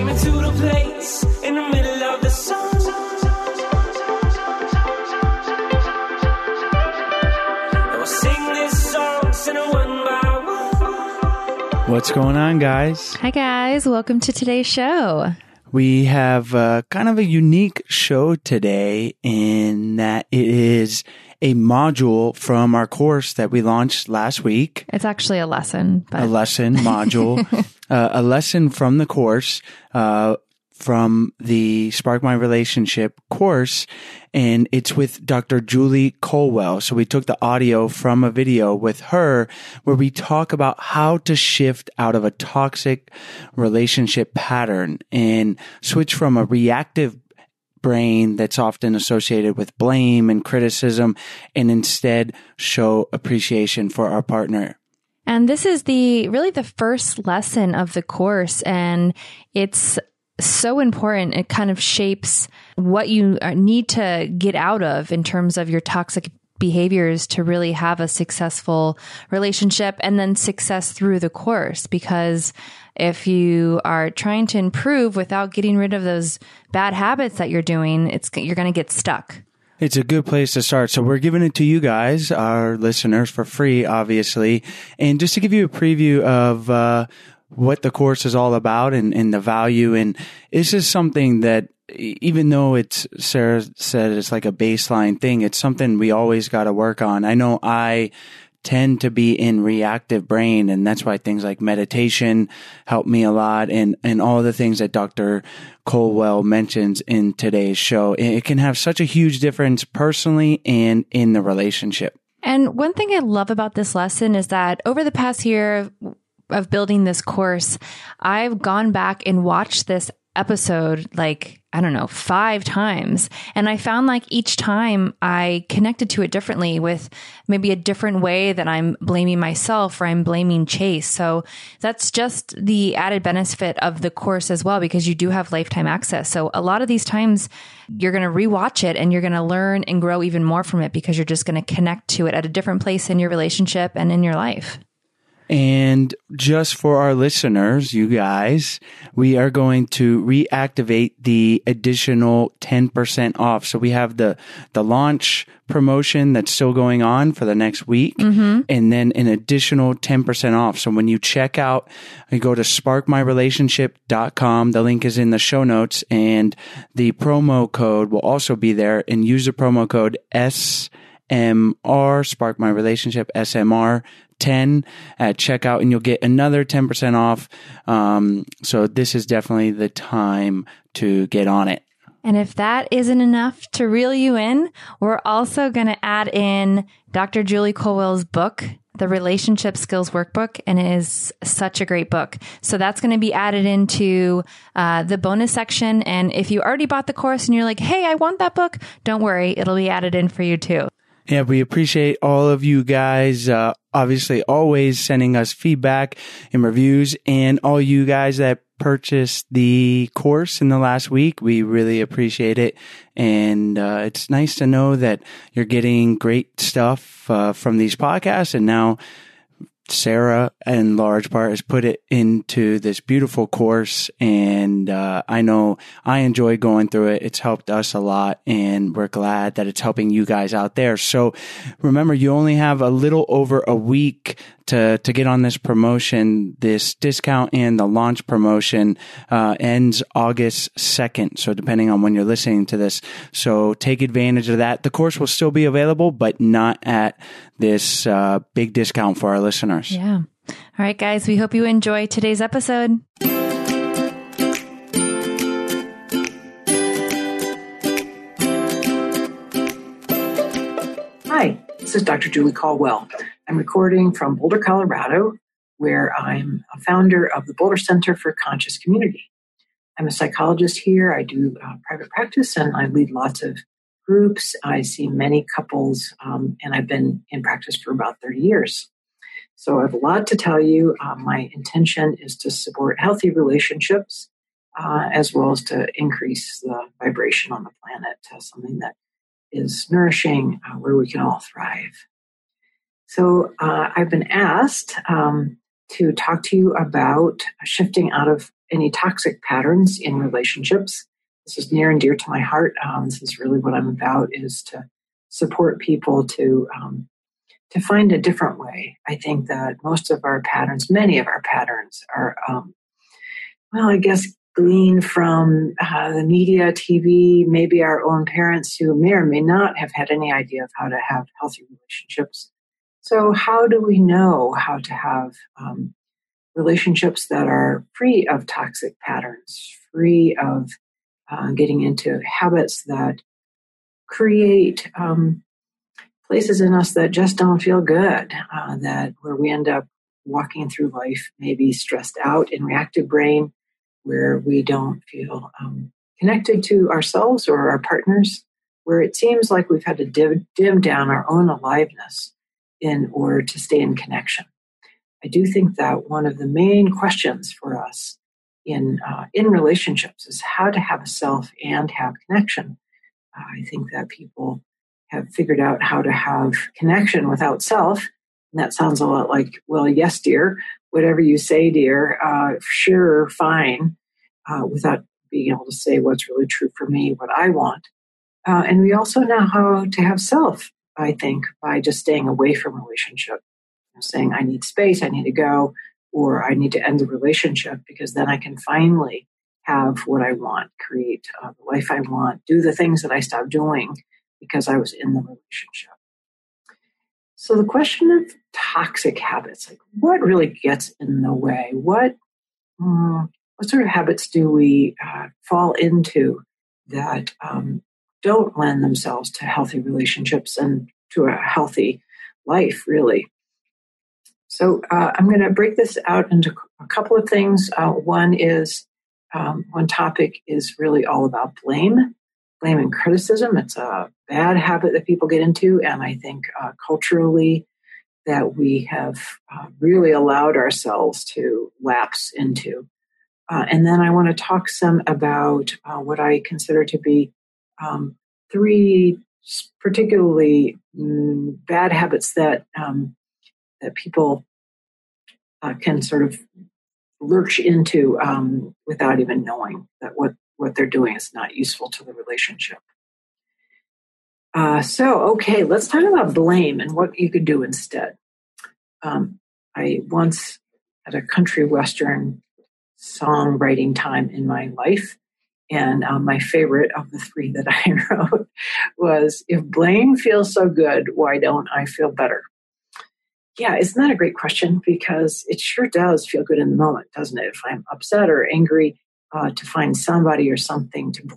me to the place in the middle of the sun. And we'll sing this song, sing it one by one. What's going on, guys? Hi, guys. Welcome to today's show. We have kind of a unique show today in that it is a module from our course that we launched last week. It's actually a lesson. But... A lesson module, a lesson from the course, from the Spark My Relationship course, and it's with Dr. Julie Colwell. So we took the audio from a video with her where we talk about how to shift out of a toxic relationship pattern and switch from a reactive brain that's often associated with blame and criticism and instead show appreciation for our partner. And this is really the first lesson of the course, and it's so important. It kind of shapes what you need to get out of in terms of your toxic behaviors to really have a successful relationship and then success through the course. Because if you are trying to improve without getting rid of those bad habits that you're doing, you're going to get stuck. It's a good place to start. So we're giving it to you guys, our listeners, for free, obviously. And just to give you a preview of what the course is all about and the value. And this is something that, even though Sarah said it's like a baseline thing, it's something we always got to work on. I know I tend to be in reactive brain, and that's why things like meditation help me a lot, and all the things that Dr. Colwell mentions in today's show. It can have such a huge difference personally and in the relationship. And one thing I love about this lesson is that over the past year of building this course, I've gone back and watched this episode 5 times. And I found like each time I connected to it differently with maybe a different way that I'm blaming myself or I'm blaming Chase. So that's just the added benefit of the course as well, because you do have lifetime access. So a lot of these times you're going to rewatch it and you're going to learn and grow even more from it because you're just going to connect to it at a different place in your relationship and in your life. And just for our listeners, you guys, we are going to reactivate the additional 10% off. So we have the launch promotion that's still going on for the next week, and then an additional 10% off. So when you check out, you go to sparkmyrelationship.com. The link is in the show notes, and the promo code will also be there, and use the promo code SMR, Spark My Relationship, SMR 10 at checkout, and you'll get another 10% off. So this is definitely the time to get on it. And if that isn't enough to reel you in, we're also going to add in Dr. Julie Colwell's book, The Relationship Skills Workbook, and it is such a great book. So that's going to be added into the bonus section. And if you already bought the course and you're like, hey, I want that book, don't worry, it'll be added in for you too. Yeah, we appreciate all of you guys, obviously always sending us feedback and reviews, and all you guys that purchased the course in the last week. We really appreciate it. And it's nice to know that you're getting great stuff from these podcasts. And now Sarah, in large part, has put it into this beautiful course. And I know I enjoy going through it. It's helped us a lot, and we're glad that it's helping you guys out there. So remember, you only have a little over a week to get on this promotion. This discount and the launch promotion ends August 2nd. So depending on when you're listening to this. So take advantage of that. The course will still be available, but not at this big discount for our listeners. Yeah. All right, guys, we hope you enjoy today's episode. Hi, this is Dr. Julie Colwell. I'm recording from Boulder, Colorado, where I'm a founder of the Boulder Center for Conscious Community. I'm a psychologist here. I do private practice, and I lead lots of groups. I see many couples, and I've been in practice for about 30 years. So I have a lot to tell you. My intention is to support healthy relationships, as well as to increase the vibration on the planet to something that is nourishing, where we can all thrive. So I've been asked to talk to you about shifting out of any toxic patterns in relationships. This is near and dear to my heart. This is really what I'm about, is to support people to find a different way. I think that most of our patterns, many of our patterns are, I guess, gleaned from the media, TV, maybe our own parents who may or may not have had any idea of how to have healthy relationships. So how do we know how to have relationships that are free of toxic patterns, free of getting into habits that create places in us that just don't feel good, that where we end up walking through life maybe stressed out in reactive brain, where we don't feel connected to ourselves or our partners, where it seems like we've had to dim down our own aliveness in order to stay in connection. I do think that one of the main questions for us in relationships is how to have a self and have connection. I think that people have figured out how to have connection without self. And that sounds a lot like, well, yes, dear, whatever you say, dear, sure, fine, without being able to say what's really true for me, what I want. And we also know how to have self, I think, by just staying away from relationship, saying, I need space, I need to go, or I need to end the relationship, because then I can finally have what I want, create the life I want, do the things that I stopped doing because I was in the relationship. So the question of toxic habits, like what really gets in the way? What sort of habits do we fall into that don't lend themselves to healthy relationships and to a healthy life, really? So I'm going to break this out into a couple of things. One topic is really all about blame and criticism. It's a bad habit that people get into, and I think culturally that we have really allowed ourselves to lapse into. And then I want to talk some about what I consider to be three particularly bad habits that people can sort of lurch into without even knowing that what they're doing is not useful to the relationship. Okay, let's talk about blame and what you could do instead. I once had a country western songwriting time in my life, and my favorite of the three that I wrote was, if blame feels so good, why don't I feel better? Yeah, isn't that a great question? Because it sure does feel good in the moment, doesn't it? If I'm upset or angry, to find somebody or something to blame.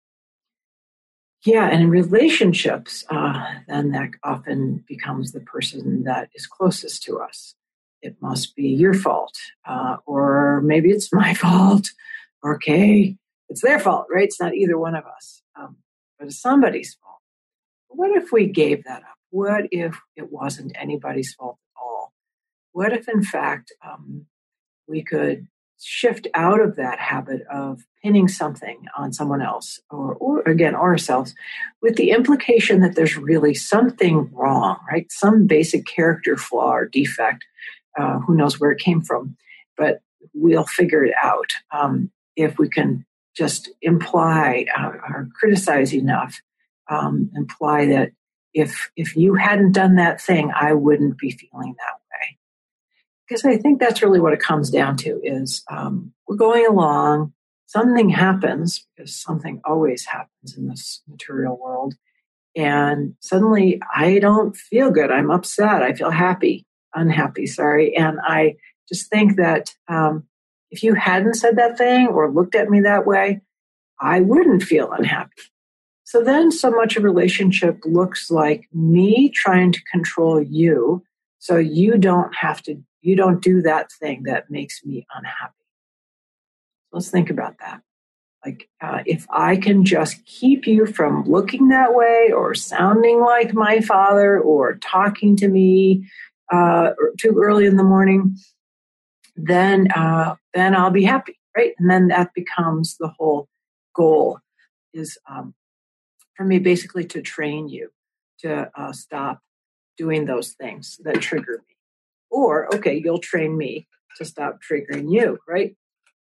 Yeah, and in relationships, then that often becomes the person that is closest to us. It must be your fault, or maybe it's my fault. Okay, it's their fault, right? It's not either one of us, but it's somebody's fault. What if we gave that up? What if it wasn't anybody's fault at all? What if, in fact, we could shift out of that habit of pinning something on someone else or ourselves, with the implication that there's really something wrong, right? Some basic character flaw or defect. Who knows where it came from, but we'll figure it out if we can just imply or criticize enough, imply that if you hadn't done that thing, I wouldn't be feeling that way. Because I think that's really what it comes down to is we're going along, something happens, because something always happens in this material world, and suddenly I don't feel good. I'm upset. I feel unhappy, sorry. And I just think that if you hadn't said that thing or looked at me that way, I wouldn't feel unhappy. So then so much of a relationship looks like me trying to control you so you don't do that thing that makes me unhappy. Let's think about that. Like if I can just keep you from looking that way or sounding like my father or talking to me too early in the morning, then I'll be happy, right? And then that becomes the whole goal is for me basically to train you to stop doing those things that trigger me. Or, okay, you'll train me to stop triggering you, right?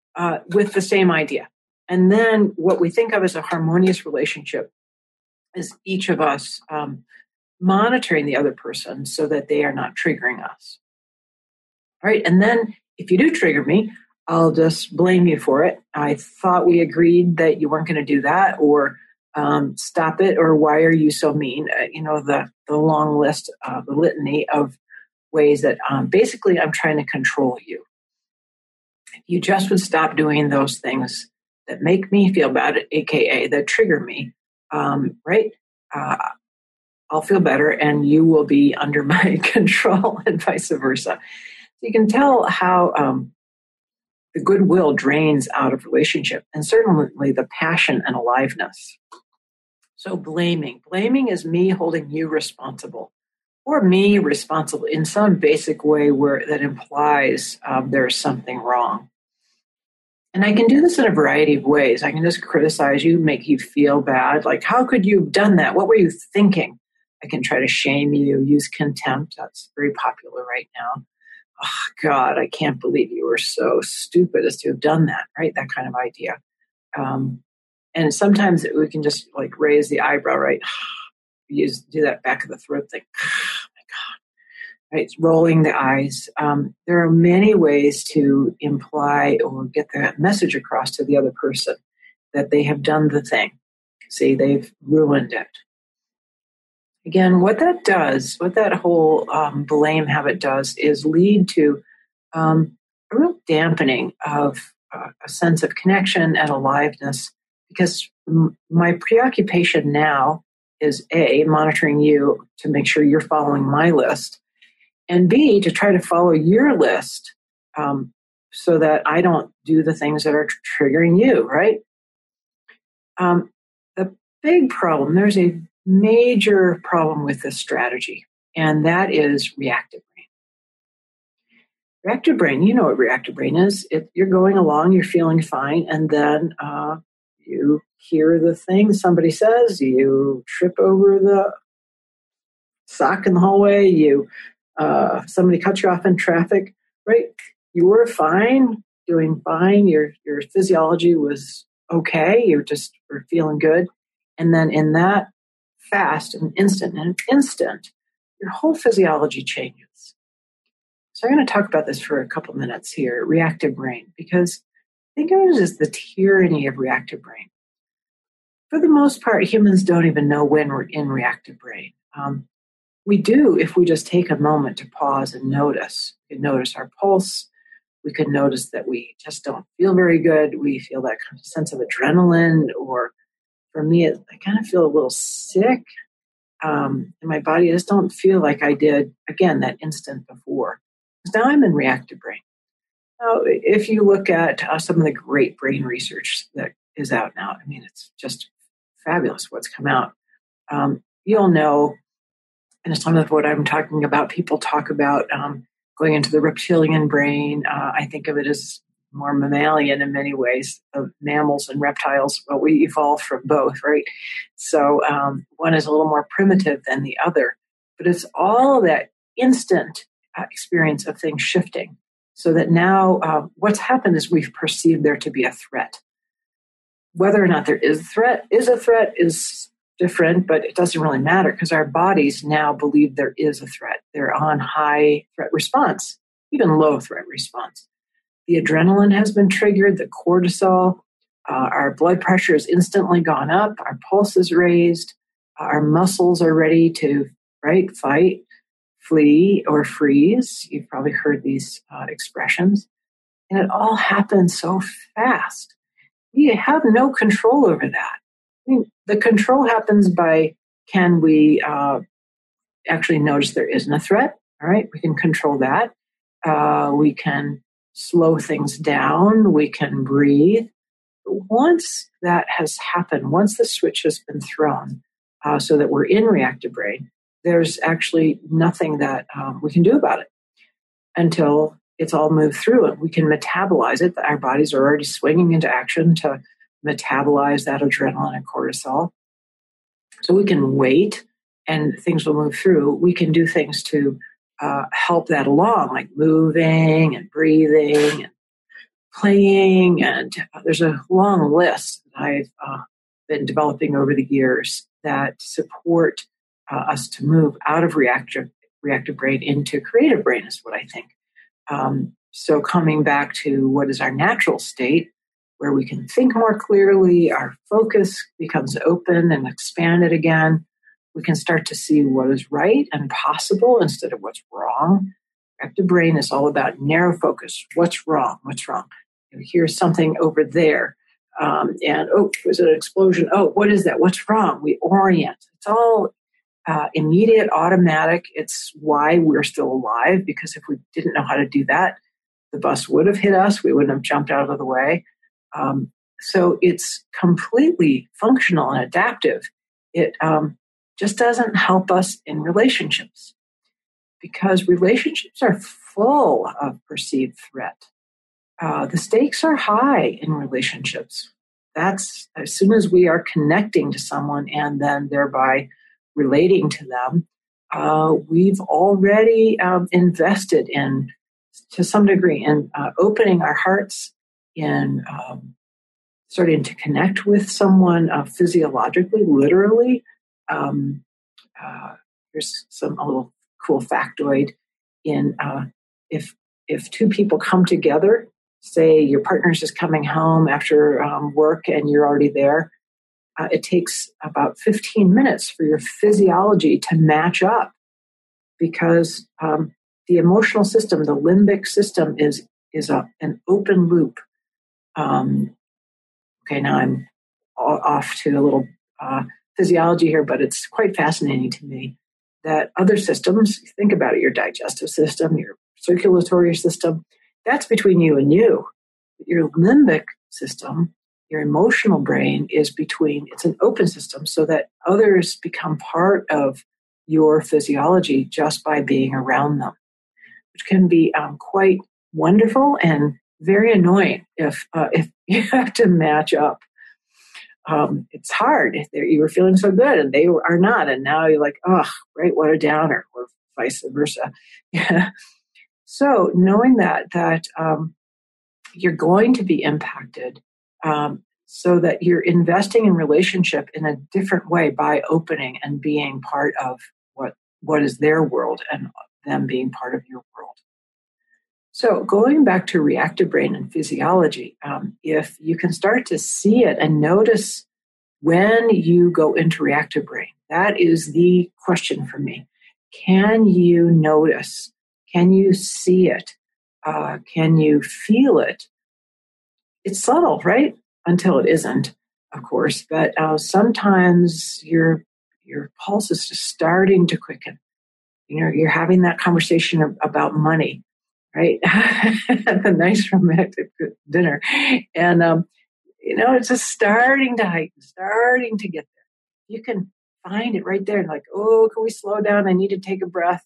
with the same idea. And then what we think of as a harmonious relationship is each of us monitoring the other person so that they are not triggering us. All right. And then if you do trigger me, I'll just blame you for it. I thought we agreed that you weren't going to do that, or stop it, or why are you so mean? The long list, the litany of ways that basically I'm trying to control you. If you just would stop doing those things that make me feel bad, aka that trigger me, right? I'll feel better and you will be under my control, and vice versa. So you can tell how the goodwill drains out of relationship, and certainly the passion and aliveness. So blaming is me holding you responsible, or me responsible in some basic way where that implies there's something wrong. And I can do this in a variety of ways. I can just criticize you, make you feel bad. Like, how could you have done that? What were you thinking? I can try to shame you, use contempt. That's very popular right now. Oh, God, I can't believe you were so stupid as to have done that, right? That kind of idea. And sometimes we can just like raise the eyebrow, right? Do that back of the throat thing. Oh, my God. Right? Rolling the eyes. There are many ways to imply or get that message across to the other person that they have done the thing. See, they've ruined it. Again, what that whole blame habit does is lead to a real dampening of a sense of connection and aliveness, because my preoccupation now is A, monitoring you to make sure you're following my list, and B, to try to follow your list so that I don't do the things that are triggering you, right? The big problem, there's a major problem with this strategy, and that is reactive brain. Reactive brain, you know what reactive brain is. You're going along, you're feeling fine, and then you hear the thing somebody says, you trip over the sock in the hallway, somebody cuts you off in traffic, right? You were fine, doing fine, your physiology was okay, you just were feeling good, and then in that fast, in an instant, your whole physiology changes. So I'm going to talk about this for a couple minutes here, reactive brain, because think of it as the tyranny of reactive brain. For the most part, humans don't even know when we're in reactive brain. We do if we just take a moment to pause and notice. We can notice our pulse. We can notice that we just don't feel very good. We feel that kind of sense of adrenaline, or for me, I kind of feel a little sick. And my body just don't feel like I did, again, that instant before. Because now I'm in reactive brain. Now, if you look at some of the great brain research that is out now, I mean, it's just fabulous what's come out. You'll know, and some of what I'm talking about, people talk about going into the reptilian brain. I think of it as more mammalian in many ways. Of mammals and reptiles, well, we evolved from both, right? So one is a little more primitive than the other, but it's all that instant experience of things shifting, so that now what's happened is we've perceived there to be a threat. Whether or not there is a threat is different, but it doesn't really matter, because our bodies now believe there is a threat. They're on high threat response, even low threat response. The adrenaline has been triggered, the cortisol, our blood pressure has instantly gone up, our pulse is raised, our muscles are ready to, right, fight, flee, or freeze. You've probably heard these expressions. And it all happens so fast. We have no control over that. I mean, the control happens by, can we actually notice there isn't a threat? All right, we can control that. We can slow things down. We can breathe. Once that has happened, once the switch has been thrown so that we're in reactive brain, there's actually nothing that we can do about it until it's all moved through and we can metabolize it. Our bodies are already swinging into action to metabolize that adrenaline and cortisol. So we can wait and things will move through. We can do things to help that along, like moving and breathing and playing, and there's a long list that I've been developing over the years that support us to move out of reactive brain into creative brain is what I think. So coming back to what is our natural state, where we can think more clearly, our focus becomes open and expanded again. We can start to see what is right and possible instead of what's wrong. Reactive brain is all about narrow focus. What's wrong? What's wrong? Here's something over there. There's an explosion. Oh, what is that? What's wrong? We orient. It's all immediate, automatic. It's why we're still alive, because if we didn't know how to do that, the bus would have hit us. We wouldn't have jumped out of the way. So it's completely functional and adaptive. It just doesn't help us in relationships, because relationships are full of perceived threat. The stakes are high in relationships. That's as soon as we are connecting to someone and then thereby relating to them, we've already invested in, to some degree, in opening our hearts, in starting to connect with someone physiologically, literally. Here's a little cool factoid. If two people come together, say your partner's just coming home after work and you're already there, it takes about 15 minutes for your physiology to match up, because the emotional system, the limbic system, is an open loop. Okay, now I'm off to a little physiology here, but it's quite fascinating to me that other systems, think about it, your digestive system, your circulatory system, that's between you and you. Your limbic system, your emotional brain, is between, it's an open system so that others become part of your physiology just by being around them, which can be quite wonderful and very annoying if you have to match up. It's hard. You were feeling so good and they are not, and now you're like, oh, right, what a downer, or vice versa. So knowing that you're going to be impacted, so that you're investing in relationship in a different way by opening and being part of what is their world and them being part of your world. So going back to reactive brain and physiology, if you can start to see it and notice when you go into reactive brain, that is the question for me. Can you notice? Can you see it? Can you feel it? It's subtle, right? Until it isn't, of course. But sometimes your pulse is just starting to quicken. You're having that conversation about money, right? At the nice romantic dinner. And, it's just starting to heighten, starting to get there. You can find it right there and like, oh, can we slow down? I need to take a breath.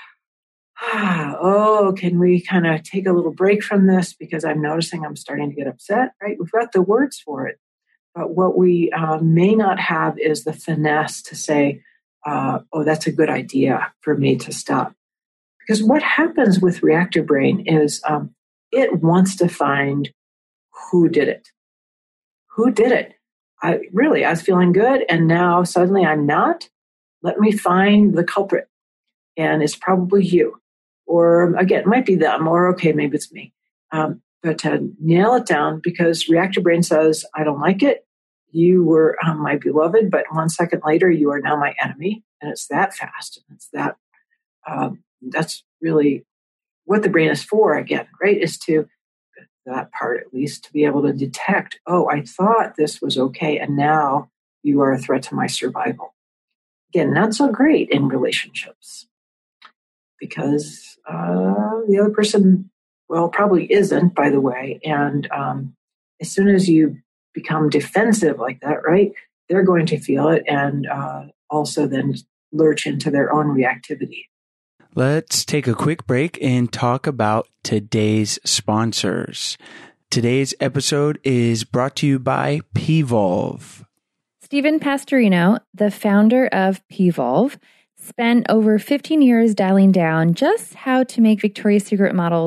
Oh, can we kind of take a little break from this because I'm noticing I'm starting to get upset, right? We've got the words for it. But what we may not have is the finesse to say, oh, that's a good idea for me to stop. Because what happens with reactive brain is it wants to find who did it. Who did it? I was feeling good, and now suddenly I'm not. Let me find the culprit. And it's probably you. Or again, it might be them, or okay, maybe it's me. But to nail it down, because reactive brain says, I don't like it. You were my beloved, but 1 second later, you are now my enemy. And it's that fast. And it's that, that's really what the brain is for, again, right? Is to, that part at least, to be able to detect, oh, I thought this was okay. And now you are a threat to my survival. Again, not so great in relationships. Because the other person, well, probably isn't, by the way. And as soon as you become defensive like that, right, they're going to feel it and also then lurch into their own reactivity. Let's take a quick break and talk about today's sponsors. Today's episode is brought to you by Pvolve. Stephen Pastorino, the founder of Pvolve, spent over 15 years dialing down just how to make Victoria's Secret models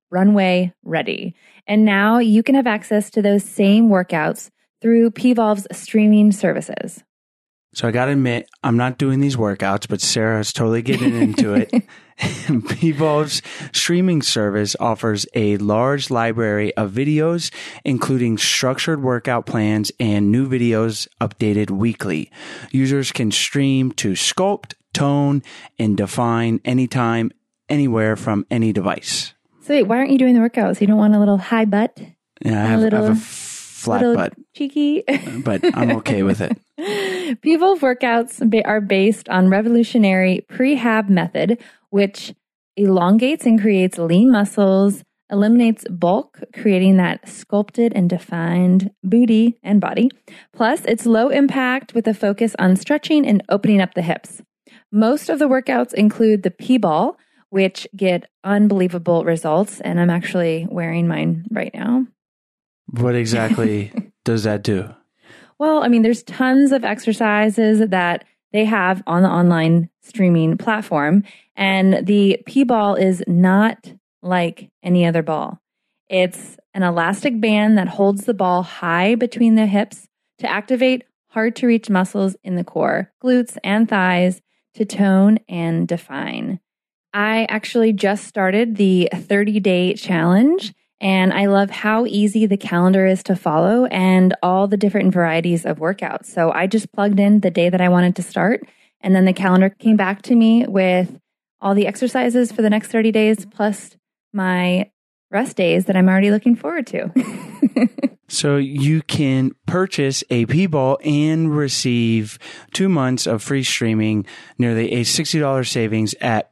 Runway Ready. And now you can have access to those same workouts through Pvolve's streaming services. So I got to admit, I'm not doing these workouts, but Sarah's totally getting into it. Pvolve's streaming service offers a large library of videos, including structured workout plans and new videos updated weekly. Users can stream to sculpt, tone, and define anytime, anywhere from any device. So wait, why aren't you doing the workouts? You don't want a little high butt? Yeah, I have a flat butt, cheeky, but I'm okay with it. Pvolve workouts are based on revolutionary prehab method, which elongates and creates lean muscles, eliminates bulk, creating that sculpted and defined booty and body. Plus, it's low impact with a focus on stretching and opening up the hips. Most of the workouts include the P-ball, which get unbelievable results, and I'm actually wearing mine right now. What exactly does that do? Well, I mean, there's tons of exercises that they have on the online streaming platform, and the P-ball is not like any other ball. It's an elastic band that holds the ball high between the hips to activate hard-to-reach muscles in the core, glutes and thighs, to tone and define. I actually just started the 30-day challenge, and I love how easy the calendar is to follow and all the different varieties of workouts. So I just plugged in the day that I wanted to start, and then the calendar came back to me with all the exercises for the next 30 days, plus my rest days that I'm already looking forward to. So you can purchase a P-ball and receive 2 months of free streaming, nearly a $60 savings at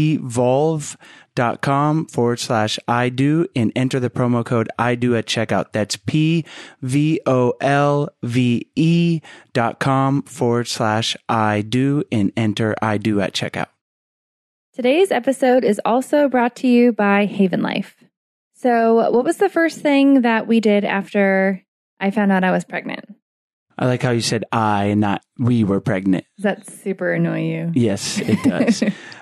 pvolve.com/ido and enter the promo code IDO at checkout. That's pvolve.com/ido and enter IDO at checkout. Today's episode is also brought to you by Haven Life. So what was the first thing that we did after I found out I was pregnant? I like how you said I and not we were pregnant. Does that super annoy you? Yes, it does.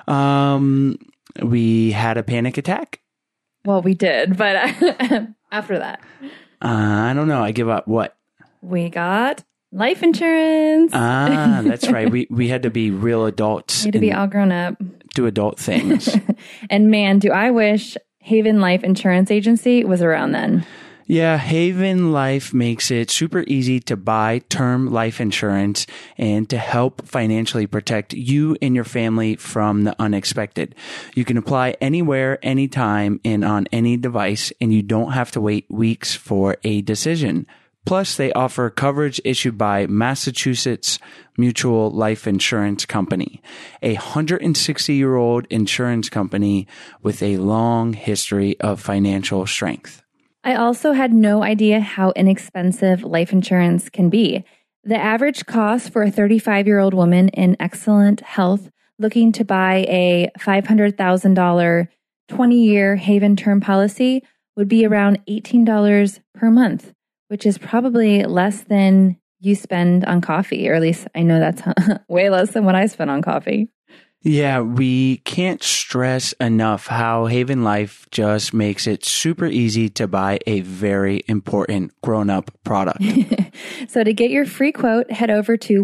We had a panic attack. Well, we did, but after that. I don't know. I give up. What? We got life insurance. That's right. We had to be real adults. We had to be all grown up. Do adult things. And man, do I wish Haven Life Insurance Agency was around then. Yeah, Haven Life makes it super easy to buy term life insurance and to help financially protect you and your family from the unexpected. You can apply anywhere, anytime, and on any device, and you don't have to wait weeks for a decision. Plus, they offer coverage issued by Massachusetts Mutual Life Insurance Company, a 160-year-old insurance company with a long history of financial strength. I also had no idea how inexpensive life insurance can be. The average cost for a 35-year-old woman in excellent health looking to buy a $500,000 20-year Haven term policy would be around $18 per month, which is probably less than you spend on coffee, or at least I know that's way less than what I spend on coffee. Yeah, we can't stress enough how Haven Life just makes it super easy to buy a very important grown-up product. So to get your free quote, head over to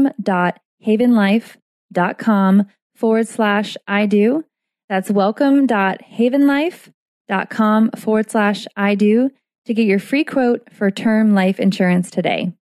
welcome.havenlife.com/ido. That's welcome.havenlife.com/ido to get your free quote for term life insurance today.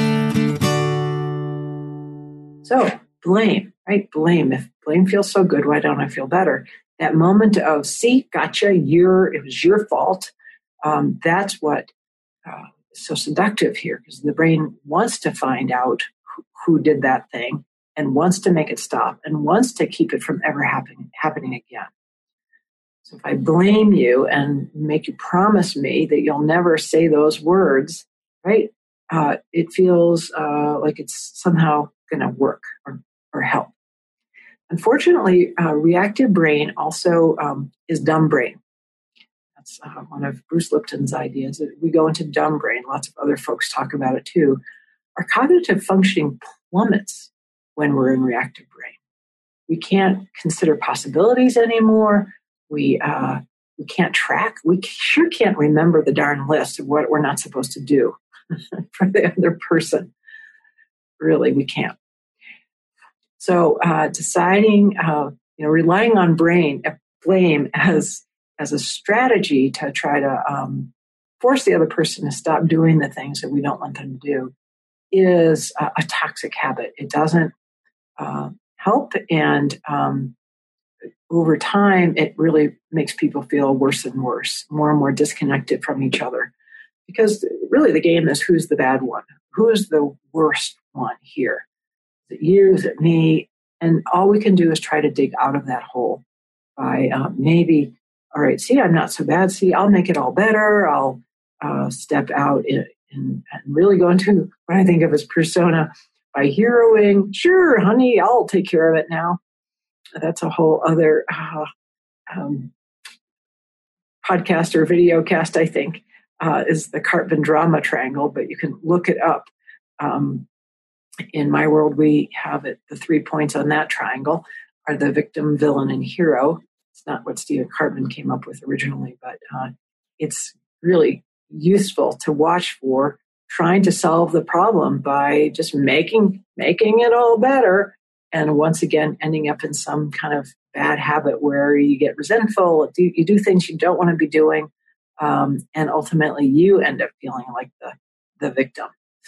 So blame, right? Blame. If blame feels so good, why don't I feel better? That moment of, see, gotcha, it was your fault. That's what is so seductive here, because the brain wants to find out who did that thing and wants to make it stop and wants to keep it from ever happening again. So if I blame you and make you promise me that you'll never say those words, right? It feels like it's somehow going to work or help. Unfortunately, reactive brain also is dumb brain. That's one of Bruce Lipton's ideas. We go into dumb brain. Lots of other folks talk about it too. Our cognitive functioning plummets when we're in reactive brain. We can't consider possibilities anymore. We We can't track. We sure can't remember the darn list of what we're not supposed to do for the other person. Really, we can't. So deciding, relying on blame as a strategy to try to force the other person to stop doing the things that we don't want them to do is a toxic habit. It doesn't help, and over time, it really makes people feel worse and worse, more and more disconnected from each other. Because really the game is, who's the bad one? Who's the worst one here? Is it you? Is it me? And all we can do is try to dig out of that hole by maybe, all right, see, I'm not so bad. See, I'll make it all better. I'll step out and really go into what I think of as persona by heroing. Sure, honey, I'll take care of it now. That's a whole other podcast or video cast, I think, is the Karpman drama triangle, but you can look it up. In my world, we have it. The 3 points on that triangle are the victim, villain, and hero. It's not what Stephen Karpman came up with originally, but it's really useful to watch for trying to solve the problem by just making it all better. And once again, ending up in some kind of bad habit where you get resentful, you do things you don't want to be doing, and ultimately you end up feeling like the victim.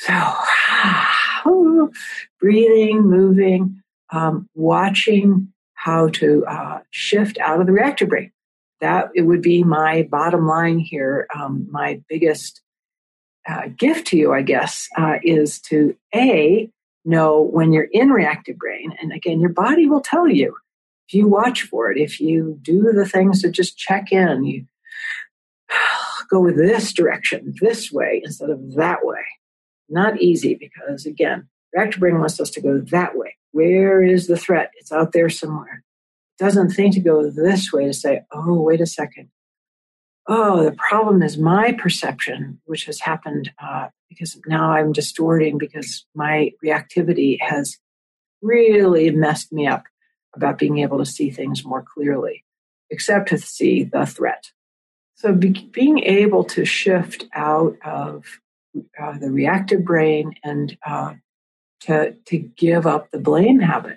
So, breathing, moving, watching how to shift out of the reactive brain. That it would be my bottom line here. My biggest gift to you, I guess, is to know when you're in reactive brain. And again, your body will tell you if you watch for it, if you do the things to just check in, you go with this direction, this way instead of that way. Not easy because, again, reactive brain wants us to go that way. Where is the threat? It's out there somewhere. It doesn't think to go this way to say, oh, wait a second. Oh, the problem is my perception, which has happened because now I'm distorting because my reactivity has really messed me up about being able to see things more clearly, except to see the threat. So being able to shift out of the reactive brain and to give up the blame habit.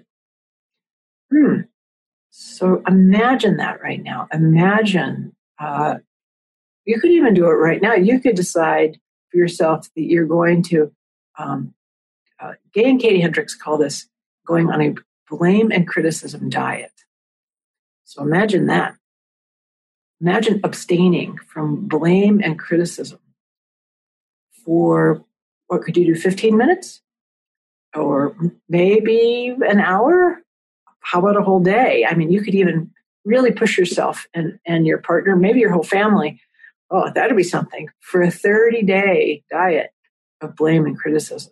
So imagine that right now. Imagine you could even do it right now. You could decide for yourself that you're going to, Gay and Katie Hendricks call this going on a blame and criticism diet. So imagine that. Imagine abstaining from blame and criticism for, what could you do, 15 minutes? Or maybe an hour? How about a whole day? I mean, you could even really push yourself and your partner, maybe your whole family. Oh, that'd be something for a 30-day diet of blame and criticism.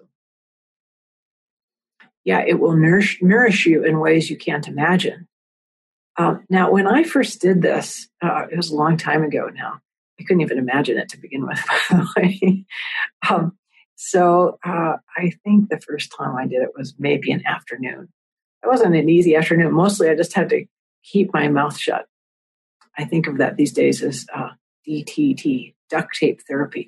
Yeah, it will nourish you in ways you can't imagine. Now, when I first did this, it was a long time ago now. I couldn't even imagine it to begin with, by the way. So I think the first time I did it was maybe an afternoon. It wasn't an easy afternoon. Mostly I just had to keep my mouth shut. I think of that these days as DTT, duct tape therapy,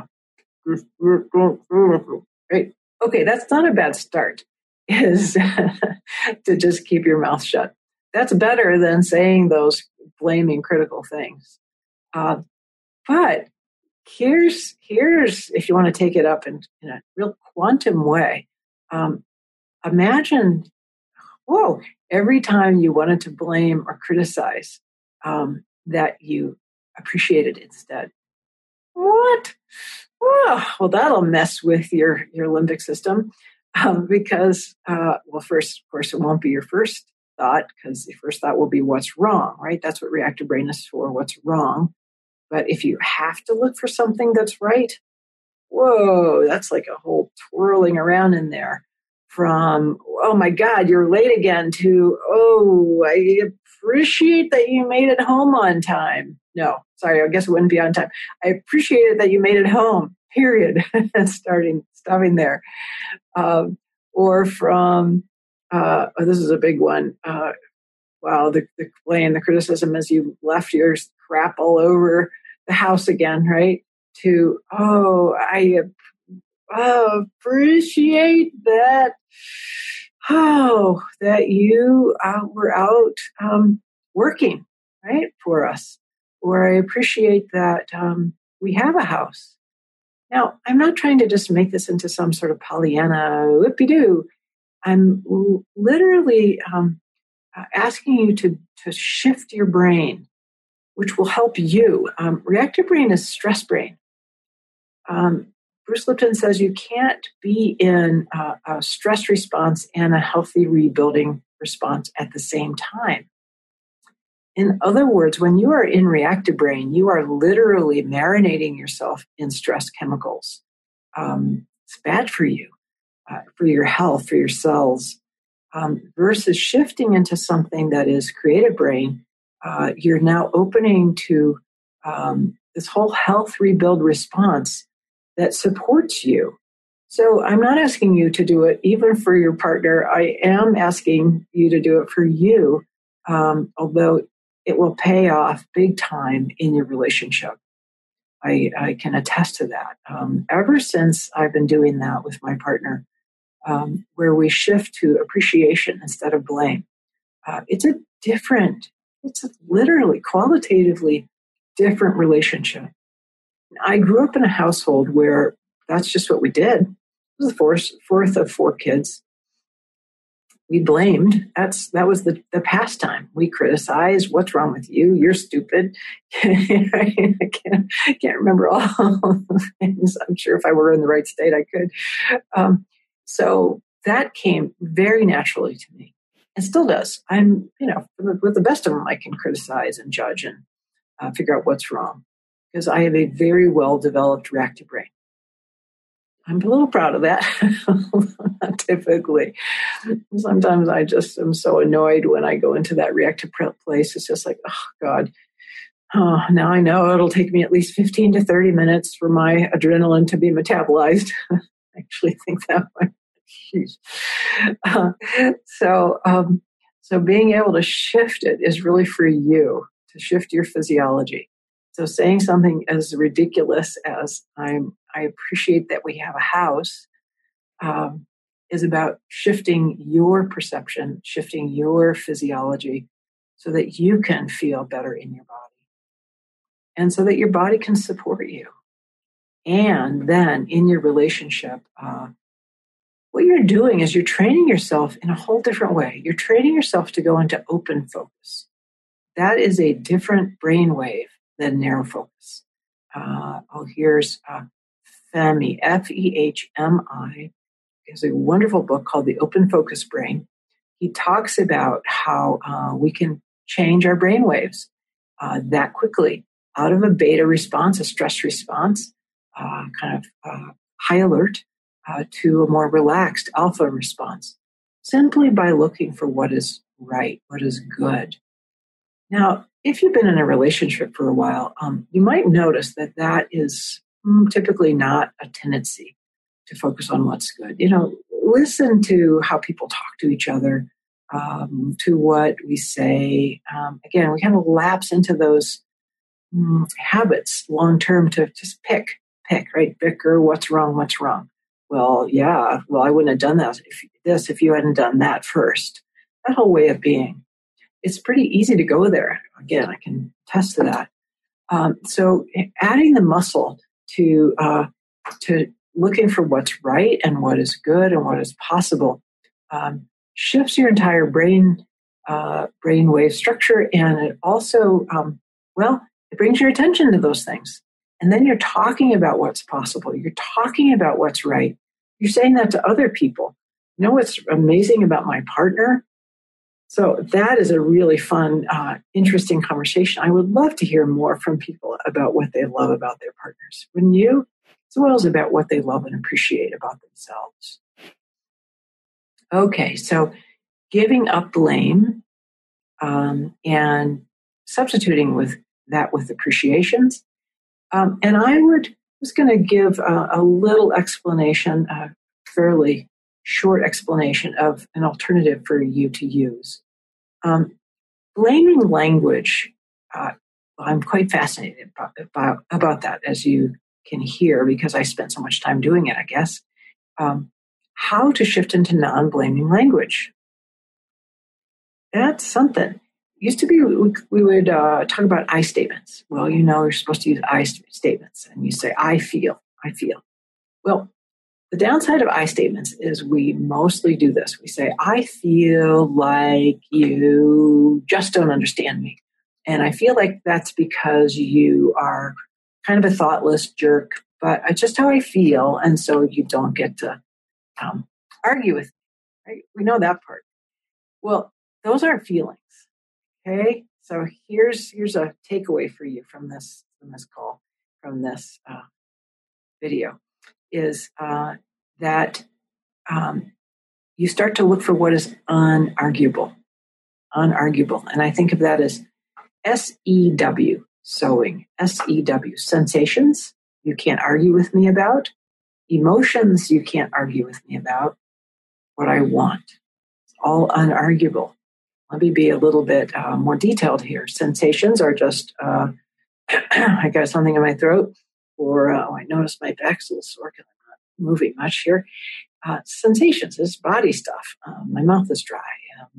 Right? Okay, that's not a bad start, is to just keep your mouth shut. That's better than saying those blaming, critical things. But here's if you want to take it up in a real quantum way, imagine, every time you wanted to blame or criticize, that you appreciate it instead. What? Oh, well, that'll mess with your limbic system because, first, of course, it won't be your first thought because the first thought will be what's wrong, right? That's what reactive brain is for, what's wrong. But if you have to look for something that's right, whoa, that's like a whole twirling around in there from, oh my God, you're late again to, oh, I appreciate that you made it home on time. No, sorry, I guess it wouldn't be on time. I appreciate it that you made it home, period. Stopping there. Or from, this is a big one. The blame, the criticism as you left your crap all over the house again, right? To, I appreciate that. Oh, that you were out working, right, for us. Or I appreciate that we have a house. Now, I'm not trying to just make this into some sort of Pollyanna whoopie-doo. I'm literally asking you to shift your brain, which will help you. Reactive brain is stress brain. Bruce Lipton says you can't be in a stress response and a healthy rebuilding response at the same time. In other words, when you are in reactive brain, you are literally marinating yourself in stress chemicals. It's bad for you, for your health, for your cells, versus shifting into something that is creative brain. You're now opening to this whole health rebuild response that supports you. So I'm not asking you to do it even for your partner. I am asking you to do it for you, although it will pay off big time in your relationship. I can attest to that. Ever since I've been doing that with my partner, where we shift to appreciation instead of blame, it's a literally qualitatively different relationship. I grew up in a household where that's just what we did. It was the fourth of 4 kids. We blamed. That was the pastime. We criticized. What's wrong with you? You're stupid. I can't remember all the things. I'm sure if I were in the right state, I could. So that came very naturally to me, and still does. I'm, with the best of them, I can criticize and judge and figure out what's wrong, because I have a very well-developed reactive brain. I'm a little proud of that. Not typically. Sometimes I just am so annoyed when I go into that reactive place. It's just like, oh, God. Oh, now I know it'll take me at least 15 to 30 minutes for my adrenaline to be metabolized. I actually think that way. So being able to shift it is really for you, to shift your physiology. So saying something as ridiculous as I appreciate that we have a house is about shifting your perception, shifting your physiology so that you can feel better in your body and so that your body can support you. And then in your relationship, what you're doing is you're training yourself in a whole different way. You're training yourself to go into open focus. That is a different brainwave than narrow focus. Here's Fehmi, Fehmi. There's a wonderful book called The Open Focus Brain. He talks about how we can change our brain waves that quickly out of a beta response, a stress response, high alert, to a more relaxed alpha response, simply by looking for what is right, what is good. Now, if you've been in a relationship for a while, you might notice that is typically not a tendency to focus on what's good. Listen to how people talk to each other, to what we say. Again, we kind of lapse into those habits long-term to just pick, right? Bicker, what's wrong? Well, yeah, I wouldn't have done that if you hadn't done that first. That whole way of being. It's pretty easy to go there. Again, I can attest to that. So adding the muscle to looking for what's right and what is good and what is possible shifts your entire brain wave structure, and it also it brings your attention to those things. And then you're talking about what's possible. You're talking about what's right. You're saying that to other people. You know what's amazing about my partner? So that is a really fun, interesting conversation. I would love to hear more from people about what they love about their partners. Wouldn't you? As well as about what they love and appreciate about themselves. Okay, so giving up blame and substituting with appreciations. And I was going to give a little explanation, a fairly short explanation of an alternative for you to use. Blaming language I'm quite fascinated about that, as you can hear, because I spent so much time doing it, I guess. How to shift into non-blaming language. That's something. Used to be, we would talk about I statements. Well, you're supposed to use I statements, and you say, I feel. Well, the downside of I statements is we mostly do this. We say, I feel like you just don't understand me. And I feel like that's because you are kind of a thoughtless jerk, but it's just how I feel. And so you don't get to argue with me. Right? We know that part. Well, those aren't feelings. Okay. So here's a takeaway for you from this call, from this video, is that you start to look for what is unarguable. And I think of that as SEW, sewing, SEW, sensations you can't argue with me about, emotions you can't argue with me about, what I want. It's all unarguable. Let me be a little bit more detailed here. Sensations are just, I got something in my throat, or I noticed my back's a little sore because I'm not moving much here. Sensations is body stuff. My mouth is dry.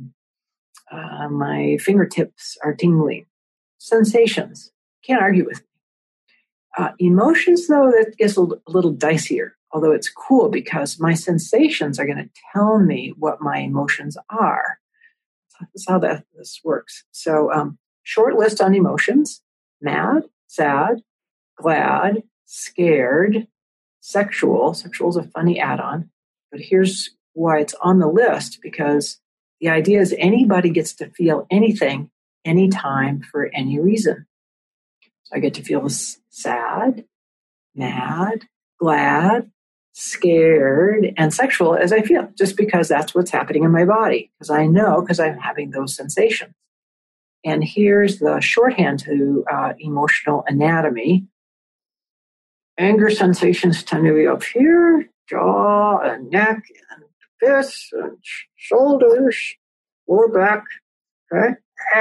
My fingertips are tingling. Sensations. Can't argue with me. Emotions, though, that gets a little dicier, although it's cool because my sensations are going to tell me what my emotions are. That's how this works. So, short list on emotions: mad, sad, glad, scared, sexual. Sexual is a funny add-on, but here's why it's on the list, because the idea is anybody gets to feel anything, anytime, for any reason. So I get to feel sad, mad, glad, scared, and sexual as I feel, just because that's what's happening in my body, because I know, because I'm having those sensations. And here's the shorthand to emotional anatomy. Anger sensations tend to be up here, jaw and neck and fists and shoulders, lower back. Okay.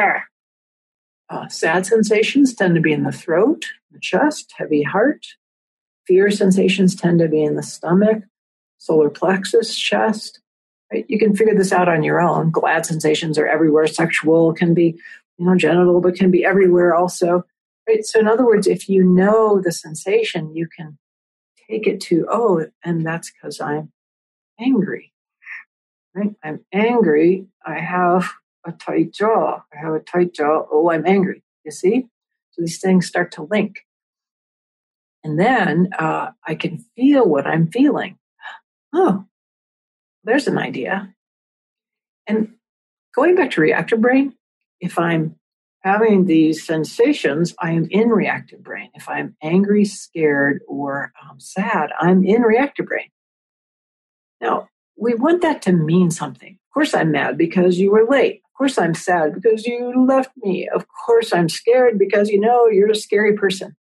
Sad sensations tend to be in the throat, the chest, heavy heart. Fear sensations tend to be in the stomach, solar plexus, chest. Right? You can figure this out on your own. Glad sensations are everywhere. Sexual can be, genital, but can be everywhere also. Right? So in other words, if you know the sensation, you can take it to, and that's because I'm angry. Right? I'm angry. I have a tight jaw. Oh, I'm angry. You see? So these things start to link. And then I can feel what I'm feeling. Oh, there's an idea. And going back to reactive brain, if I'm having these sensations, I am in reactive brain. If I'm angry, scared, or sad, I'm in reactive brain. Now, we want that to mean something. Of course, I'm mad because you were late. Of course, I'm sad because you left me. Of course, I'm scared because you're a scary person.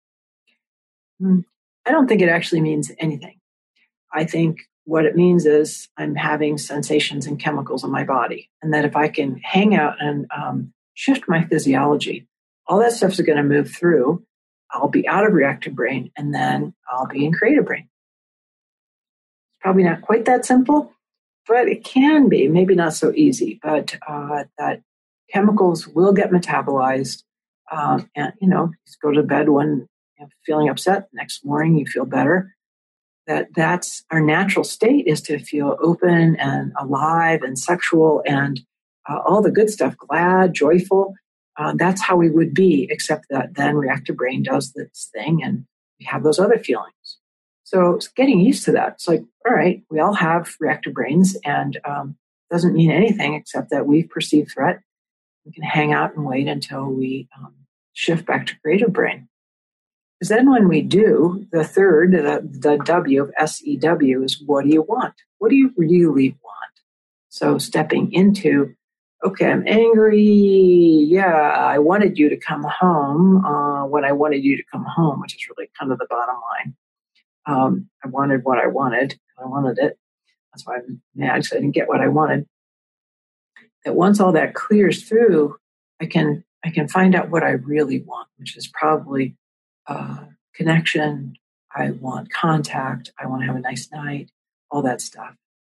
I don't think it actually means anything. I think what it means is I'm having sensations and chemicals in my body, and that if I can hang out and shift my physiology, all that stuff is going to move through. I'll be out of reactive brain, and then I'll be in creative brain. It's probably not quite that simple, but it can be. Maybe not so easy, but that chemicals will get metabolized, and just go to bed when feeling upset. Next morning, you feel better. That's our natural state, is to feel open and alive and sexual and all the good stuff, glad, joyful. That's how we would be, except that then reactive brain does this thing and we have those other feelings. So it's getting used to that. It's like, all right, we all have reactive brains, and doesn't mean anything except that we've perceived threat. We can hang out and wait until we shift back to creative brain. Because then when we do, the third, the W of SEW is, what do you want? What do you really want? So stepping into, okay, I'm angry. Yeah, I wanted you to come home when I wanted you to come home, which is really kind of the bottom line. I wanted what I wanted. I wanted it. That's why I'm mad, because I didn't get what I wanted. That once all that clears through, I can I can find out what I really want, which is probably connection. I want contact. I want to have a nice night, all that stuff.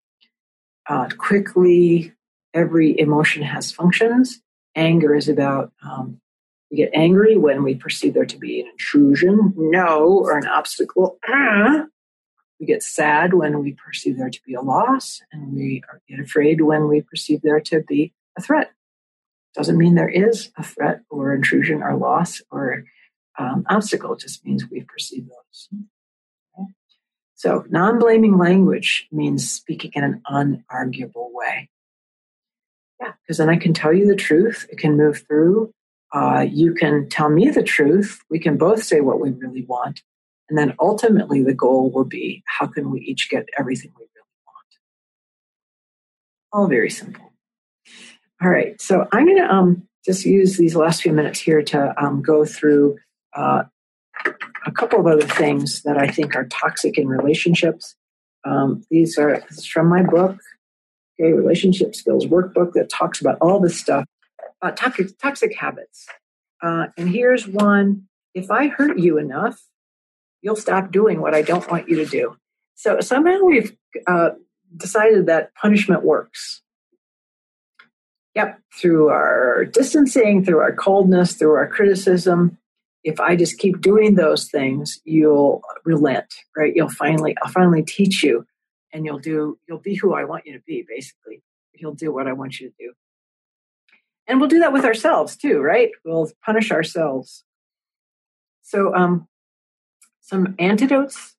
Quickly, every emotion has functions. Anger is about, we get angry when we perceive there to be an intrusion, no, or an obstacle. We get sad when we perceive there to be a loss, and we get afraid when we perceive there to be a threat. Doesn't mean there is a threat or intrusion or loss or obstacle. It just means we perceive those. Okay? So non-blaming language means speaking in an unarguable way. Yeah, because then I can tell you the truth. It can move through. You can tell me the truth. We can both say what we really want. And then ultimately the goal will be, how can we each get everything we really want? All very simple. All right, so I'm going to just use these last few minutes here to go through a couple of other things that I think are toxic in relationships. This is from my book, okay, Relationship Skills Workbook, that talks about all this stuff, toxic habits. And here's one: if I hurt you enough, you'll stop doing what I don't want you to do. So somehow we've decided that punishment works. Yep, through our distancing, through our coldness, through our criticism. If I just keep doing those things, you'll relent, right? I'll finally teach you, and you'll be who I want you to be, basically. You'll do what I want you to do. And we'll do that with ourselves too, right? We'll punish ourselves. So some antidotes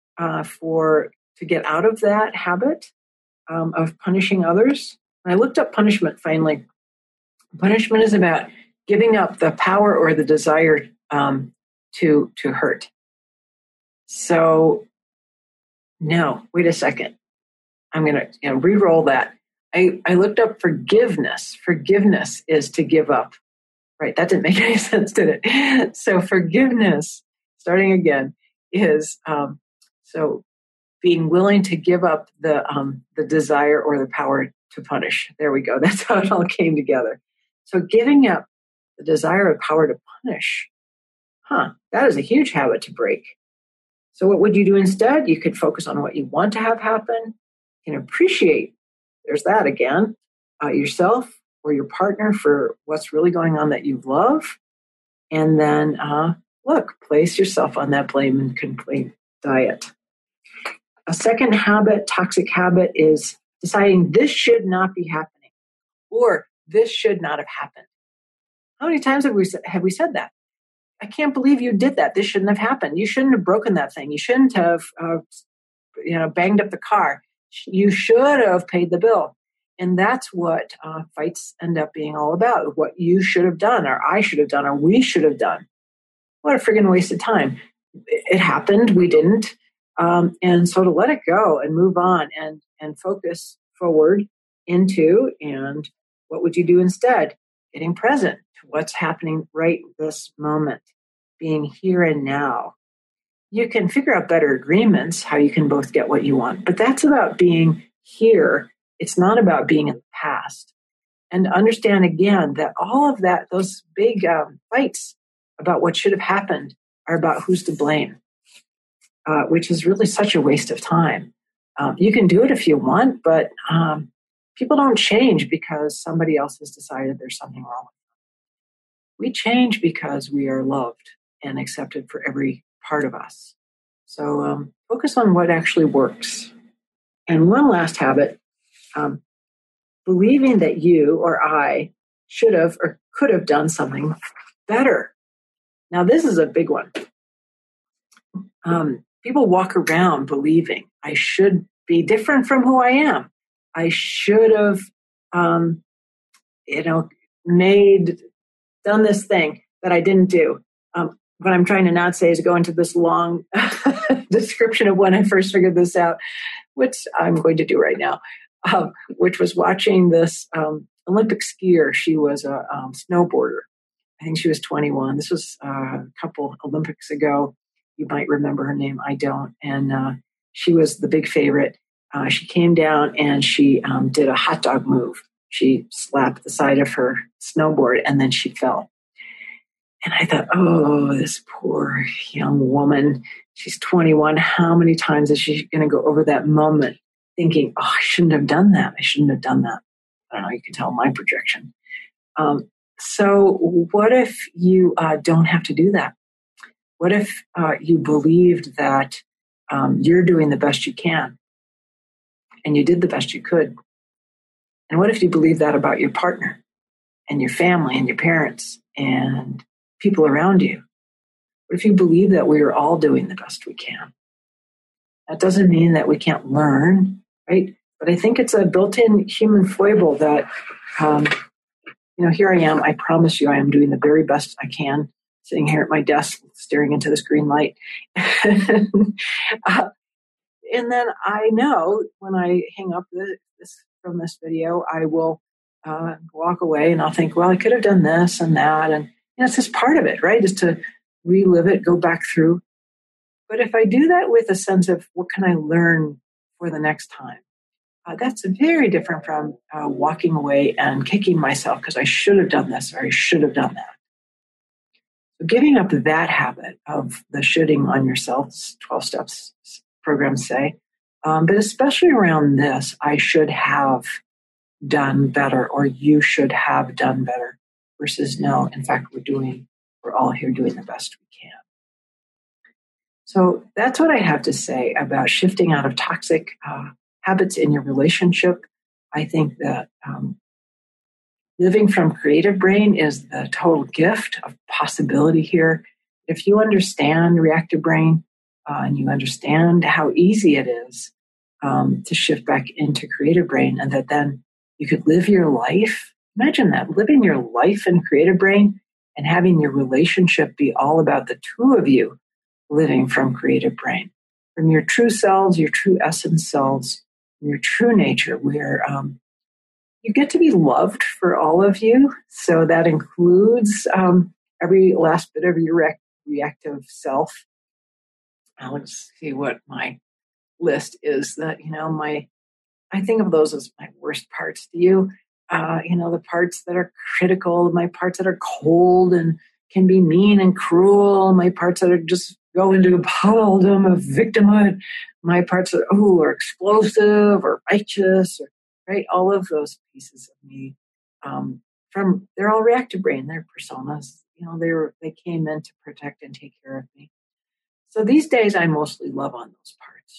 to get out of that habit of punishing others. I looked up punishment finally. Punishment is about giving up the power or the desire to hurt. So, no, wait a second. I'm going to re-roll that. I looked up forgiveness. Forgiveness is to give up. Right? That didn't make any sense, did it? So forgiveness, starting again, is so being willing to give up the desire or the power to punish. There we go. That's how it all came together. So giving up the desire or power to punish, that is a huge habit to break. So what would you do instead? You could focus on what you want to have happen. You can appreciate, there's that again, yourself or your partner for what's really going on that you love. And then, place yourself on that blame and complaint diet. A second habit, toxic habit, is deciding this should not be happening, or this should not have happened. How many times have we said that? I can't believe you did that. This shouldn't have happened. You shouldn't have broken that thing. You shouldn't have, banged up the car. You should have paid the bill. And that's what fights end up being all about. What you should have done, or I should have done, or we should have done. What a friggin' waste of time. It happened. We didn't. And so to let it go and move on and focus forward into, and what would you do instead? Getting present to what's happening right this moment, being here and now. You can figure out better agreements, how you can both get what you want, but that's about being here. It's not about being in the past. And understand again that all of that, those big fights about what should have happened, are about who's to blame, which is really such a waste of time. You can do it if you want, but people don't change because somebody else has decided there's something wrong with them. We change because we are loved and accepted for every part of us. So focus on what actually works. And one last habit, believing that you or I should have or could have done something better. Now, this is a big one. People walk around believing I should be different from who I am. I should have, done this thing that I didn't do. What I'm trying to not say is go into this long description of when I first figured this out, which I'm going to do right now, which was watching this Olympic skier. She was a snowboarder. I think she was 21. This was a couple Olympics ago. You might remember her name. I don't. And she was the big favorite. She came down and she did a hot dog move. She slapped the side of her snowboard and then she fell. And I thought, oh, this poor young woman, she's 21. How many times is she going to go over that moment thinking, oh, I shouldn't have done that. I shouldn't have done that. I don't know, you can tell my projection. So what if you don't have to do that? What if you believed that you're doing the best you can and you did the best you could? And what if you believe that about your partner and your family and your parents and people around you? What if you believe that we are all doing the best we can? That doesn't mean that we can't learn, right? But I think it's a built-in human foible that, here I am. I promise you I am doing the very best I can, sitting here at my desk, staring into this green light. And then I know when I hang up from this video, I will walk away and I'll think, well, I could have done this and that. And it's just part of it, right? Just to relive it, go back through. But if I do that with a sense of what can I learn for the next time, that's very different from walking away and kicking myself because I should have done this or I should have done that. So giving up that habit of the shoulding on yourself, 12 steps programs say, but especially around this, I should have done better or you should have done better versus no, in fact, we're all here doing the best we can. So that's what I have to say about shifting out of toxic habits in your relationship. I think that living from creative brain is the total gift of possibility here. If you understand reactive brain and you understand how easy it is to shift back into creative brain and that then you could live your life. Imagine that, living your life in creative brain and having your relationship be all about the two of you living from creative brain, from your true selves, your true essence selves, your true nature, where you get to be loved for all of you. So that includes every last bit of your reactive self. Let's see what my list is. That I think of those as my worst parts. Do you? The parts that are critical, my parts that are cold and can be mean and cruel, my parts that are just go into a puddledom of victimhood, my parts that are explosive or righteous, right? All of those pieces of me, they're all reactive brain, they're personas. They came in to protect and take care of me. So these days I mostly love on those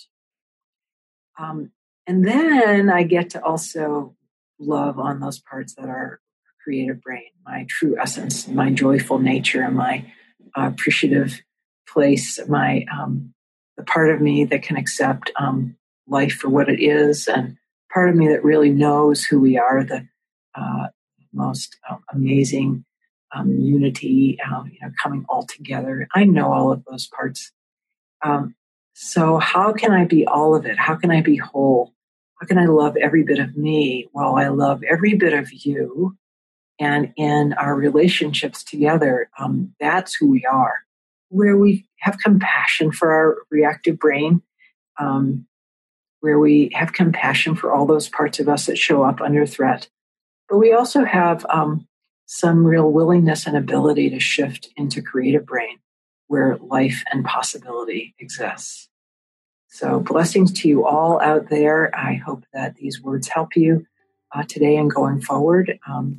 parts. And then I get to also love on those parts that are creative brain, my true essence, my joyful nature, my appreciative place, my the part of me that can accept life for what it is, and part of me that really knows who we are, the most amazing unity, coming all together. I know all of those parts. So how can I be all of it? How can I be whole? How can I love every bit of me while I love every bit of you? And in our relationships together, that's who we are, where we have compassion for our reactive brain, where we have compassion for all those parts of us that show up under threat. But we also have some real willingness and ability to shift into creative brain, where life and possibility exists. So blessings to you all out there. I hope that these words help you today and going forward.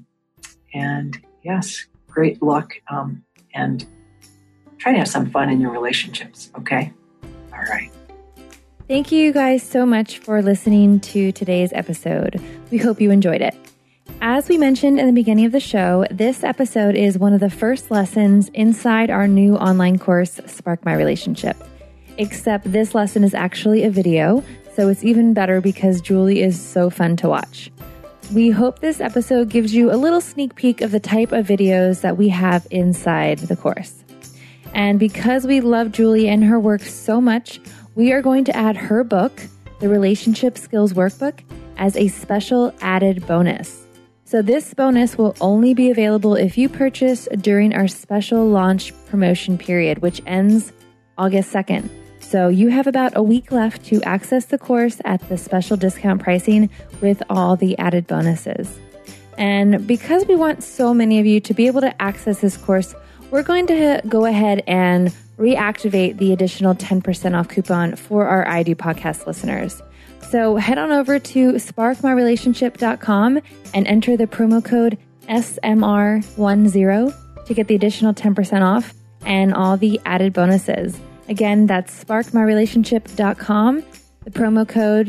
And yes, great luck and try to have some fun in your relationships, okay? All right. Thank you guys so much for listening to today's episode. We hope you enjoyed it. As we mentioned in the beginning of the show, this episode is one of the first lessons inside our new online course, Spark My Relationship. Except this lesson is actually a video, so it's even better because Julie is so fun to watch. We hope this episode gives you a little sneak peek of the type of videos that we have inside the course. And because we love Julie and her work so much, we are going to add her book, the Relationship Skills Workbook, as a special added bonus. So this bonus will only be available if you purchase during our special launch promotion period, which ends August 2nd. So you have about a week left to access the course at the special discount pricing with all the added bonuses. And because we want so many of you to be able to access this course, we're going to go ahead and reactivate the additional 10% off coupon for our I Do podcast listeners. So head on over to sparkmyrelationship.com and enter the promo code SMR10 to get the additional 10% off and all the added bonuses. Again, that's sparkmyrelationship.com, the promo code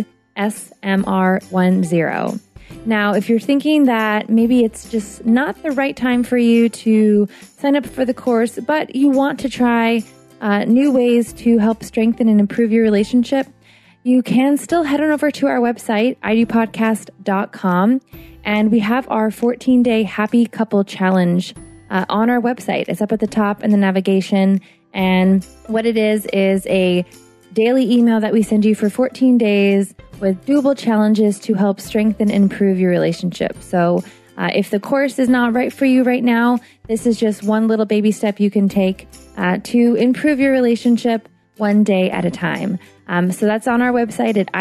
SMR10. Now, if you're thinking that maybe it's just not the right time for you to sign up for the course, but you want to try new ways to help strengthen and improve your relationship, you can still head on over to our website, idopodcast.com, and we have our 14-day Happy Couple Challenge on our website. It's up at the top in the navigation, and what it is a daily email that we send you for 14 days with doable challenges to help strengthen and improve your relationship. So if the course is not right for you right now, this is just one little baby step you can take to improve your relationship one day at a time. So that's on our website at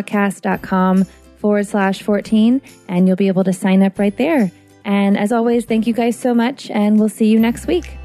idopodcast.com/14, and you'll be able to sign up right there. And as always, thank you guys so much, and we'll see you next week.